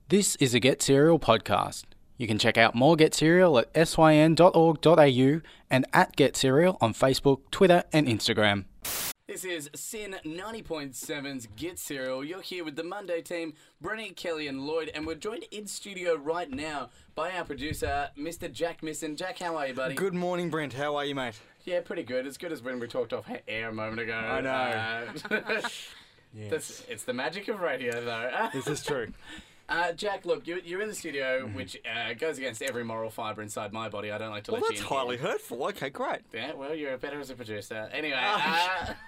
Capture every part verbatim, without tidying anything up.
This is a Get Serial podcast. You can check out more Get Serial at syn dot org dot a u and at Get Serial on Facebook, Twitter and Instagram. This is Sin ninety point seven's Get Serial. You're here with the Monday team, Brenny, Kelly and Lloyd, and we're joined in studio right now by our producer, Mister Jack Misson. Jack, how are you, buddy? Good morning, Brent. How are you, mate? Yeah, pretty good. As good as when we talked off air a moment ago. I know. Uh, Yes. that's, it's the magic of radio, though. This is true. Uh, Jack, look, you're, you're in the studio, mm-hmm. which uh, goes against every moral fibre inside my body. I don't like to Well, let that's you in highly here. hurtful. Okay, great. Yeah, well, you're better as a producer. Anyway, Oh, uh,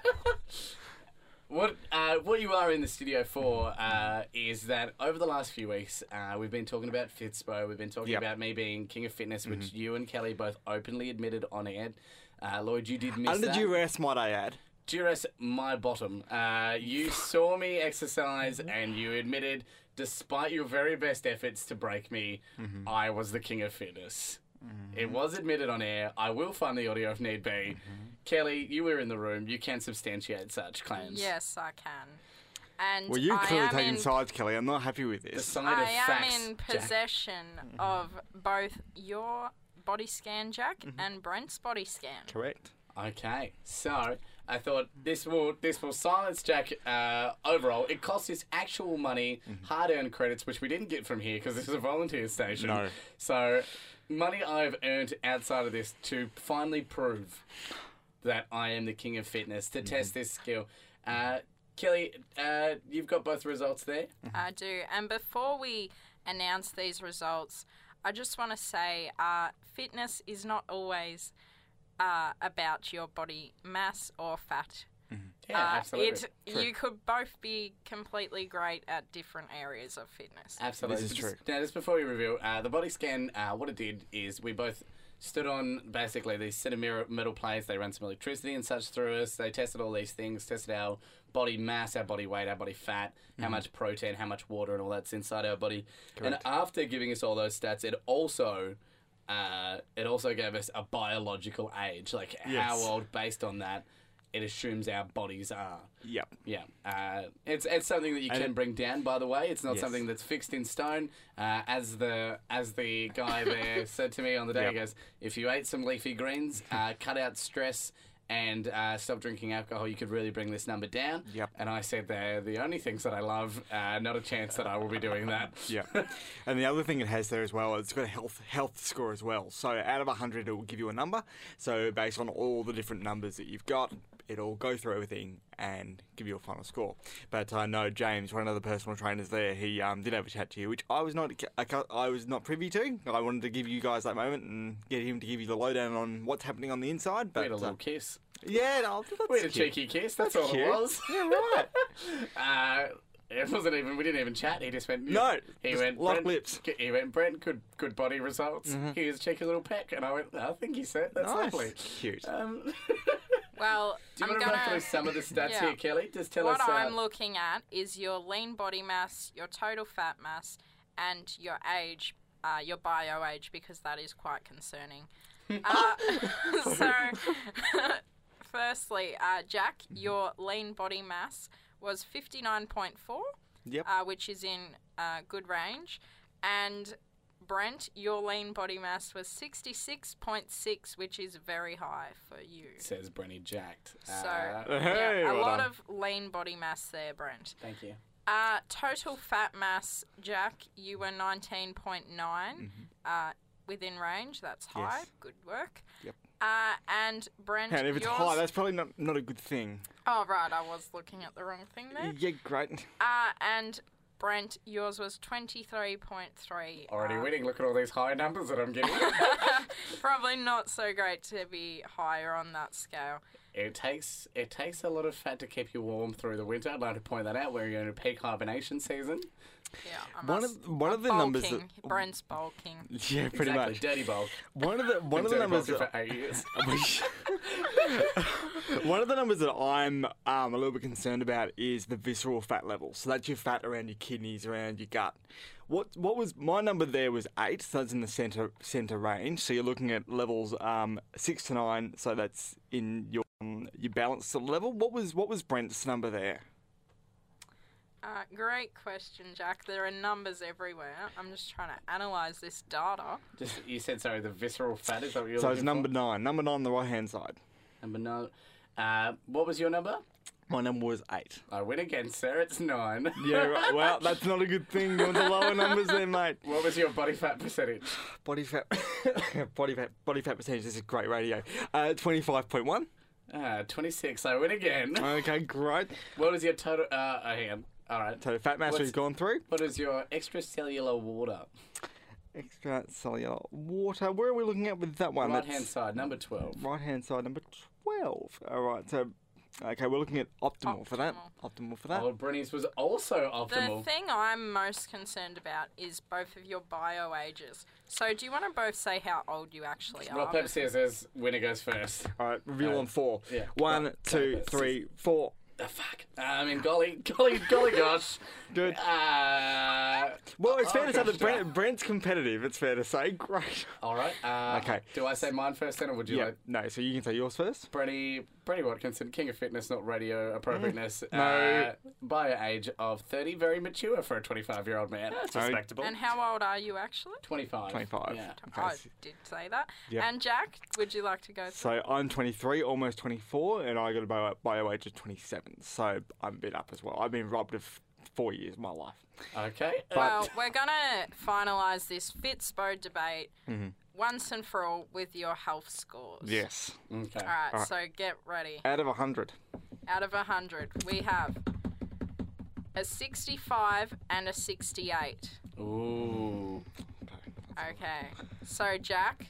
what uh, what you are in the studio for uh, is that over the last few weeks, uh, we've been talking about Fitspo. We've been talking Yep. about me being king of fitness, which Mm-hmm. you and Kelly both openly admitted on air. Uh, Lloyd, you did miss Under that. duress, might I add? Duress, my bottom. Uh, you saw me exercise and you admitted, despite your very best efforts to break me, Mm-hmm. I was the king of fitness. It was admitted on air. I will find the audio if need be. Mm-hmm. Kelly, you were in the room. You can substantiate such claims. Yes, I can. And Well, you've I clearly am taken in, sides, Kelly. I'm not happy with The this. side I of am facts, in Jack. possession of both your body scan, Jack, Mm-hmm. and Brent's body scan. Correct. Okay, so I thought this will this will silence Jack. Uh, overall, it costs us actual money, Mm-hmm. hard-earned credits, which we didn't get from here because this is a volunteer station. No. So, money I've earned outside of this to finally prove that I am the king of fitness, to Mm-hmm. test this skill. Uh, Kelly, uh, you've got both results there. I do. And before we announce these results, I just want to say uh, fitness is not always uh, about your body mass or fat. Yeah, Uh, absolutely. It, you could both be completely great at different areas of fitness. Absolutely. This is Just- true. Now, just before we reveal, uh, the body scan, uh, what it did is we both stood on basically these set of mirror metal plates. They ran some electricity and such through us. They tested all these things, tested our body mass, our body weight, our body fat, how much protein, how much water, and all that's inside our body. Correct. And after giving us all those stats, it also uh, it also gave us a biological age, like how Yes. old based on that it assumes our bodies are. Yep. Yeah, uh, it's it's something that you And can it- bring down. By the way, it's not Yes. something that's fixed in stone. Uh, as the as the guy there said to me on the day, he Yep. goes, "If you ate some leafy greens, uh, cut out stress, and uh, stop drinking alcohol, you could really bring this number down." Yep. And I said, "They're the only things that I love. Uh, not a chance that I will be doing that." Yeah. And the other thing it has there as well, it's got a health health score as well. So out of one hundred, it will give you a number. So based on all the different numbers that you've got, it'll go through everything and give you a final score. But I know James, one of the personal trainers there, he um, did have a chat to you, which I was not I ca- I was not privy to. I wanted to give you guys that moment and get him to give you the lowdown on what's happening on the inside. We But had a uh, little kiss. yeah, no, that's We had a cute. cheeky kiss. That's, That's all cute. it was. Yeah, right. Uh, it wasn't even. We didn't even chat. He just went. No, He just went. lock Brent, lips. He went. Brent, good, good body results. Here's a cheeky little peck, and I went. I think he said that's Nice. lovely. Cute. Um, Well, do you I'm want to gonna... run through some of the stats Yeah. here, Kelly? Just tell what us. Uh, I'm looking at is your lean body mass, your total fat mass, and your age, uh, your bio age, because that is quite concerning. uh, so, firstly, uh, Jack, your lean body mass was fifty-nine point four, Yep. uh, which is in uh, good range, and Brent, your lean body mass was sixty-six point six, which is very high for you. says Brenny jacked. So, Uh, Hey, yeah, a well lot done. of lean body mass there, Brent. thank you. Uh, total fat mass, Jack, you were nineteen point nine, uh, within range. That's high. Mm-hmm. Yes. Good work. Yep. Uh, and Brent, And if it's yours... high, that's probably not, not a good thing. Oh, right, I was looking at the wrong thing there. Yeah, great. Uh, and Brent, yours was twenty-three point three. Already uh, winning. Look at all these high numbers that I'm getting. Probably not so great to be higher on that scale. It takes it takes a lot of fat to keep you warm through the winter. I'd like to point that out. We're in a peak hibernation season. Yeah, I One must, of one I'm of the numbers bulking. that Brent's bulking. yeah, pretty exactly, much. dirty bulk. One of the one of the Dirty numbers bulking that, for eight years. one of the numbers that I'm um, a little bit concerned about is the visceral fat level. So that's your fat around your kidneys, around your gut. What what was my number there was eight, so that's in the center center range. So you're looking at levels um, six to nine, so that's in your um, your balance level. What was what was Brent's number there? Uh, great question, Jack. There are numbers everywhere. I'm just trying to analyse this data. Just you said sorry. The visceral fat is that what you're So looking it's number for? nine. Number nine on the right hand side. Number nine. Uh, what was your number? My number was eight. I win again, sir. It's nine. Yeah, right. Well, that's not a good thing. You want the lower numbers there, mate. What was your body fat percentage? Body fat, body fat, body fat percentage. This is great radio. Uh, twenty-five point one. Ah, twenty-six. I win again. Okay, great. What was your total? Uh, oh, hang on. All right. So fat mass What's- we've gone through. What is your extracellular water? Extracellular water. Where are we looking at with that one? Right hand side, number twelve. Right hand side, number twelve. All right. So, okay, we're looking at optimal, for that. Optimal for that. Oh, Brenny's was also The optimal. thing I'm most concerned about is both of your bio ages. So do you want to both say how old you actually Rock, are? paper, scissors. Winner goes first. All right. Reveal Uh, on four. yeah. One, Rock, two, paper, three, four. Oh, fuck. Uh, I mean, golly, golly, golly, gosh. Good. Uh, Well, it's fair oh, to say gosh, that Brent, Brent's competitive. It's fair to say. Great. all right. Uh, Okay. Do I say mine first then, or would you Yeah. like No. So you can say yours first. Brenny, Brenny Watkinson, king of fitness, not radio appropriateness. No. Uh, by age of thirty, very mature for a twenty-five-year-old man. That's No. respectable. And how old are you actually? twenty-five. Twenty-five. Yeah. Okay. I did say that. Yeah. And Jack, would you like to go through? So I'm twenty-three, almost twenty-four, and I got a bio, bio age of twenty-seven. So I'm a bit up as well. I've been robbed of four years of my life. Okay. Uh, Well, we're going to finalise this Fitspo debate once and for all with your health scores. Yes. okay. All right, Alright. so get ready. Out of a hundred. Out of one hundred, we have a sixty-five and a sixty-eight. Ooh. Okay, so Jack,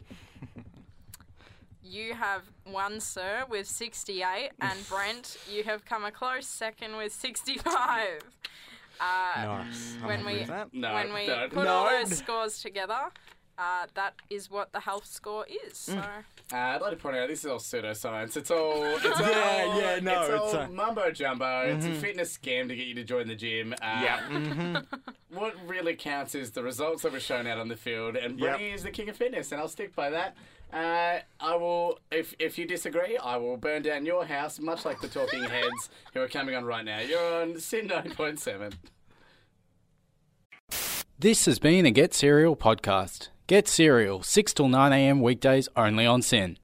you have won, sir, with sixty-eight, and Brent, you have come a close second with sixty-five. Uh, Nice. I'm when happy we with that. No. when we don't. put all No. those scores together, uh, that is what the health score is. So Mm. Uh, I'd like to point out this is all pseudoscience. It's all, it's all, Yeah, yeah, no, it's, it's all a- mumbo jumbo. It's a fitness scam to get you to join the gym. Uh, Yeah. What really counts is the results that were shown out on the field, and Yep. Brenny is the king of fitness, and I'll stick by that. Uh, I will, if if you disagree, I will burn down your house, much like the Talking Heads who are coming on right now. You're on Sin nine point seven. This has been a Get Serial podcast. Get Serial, six till nine a m weekdays only on Sin.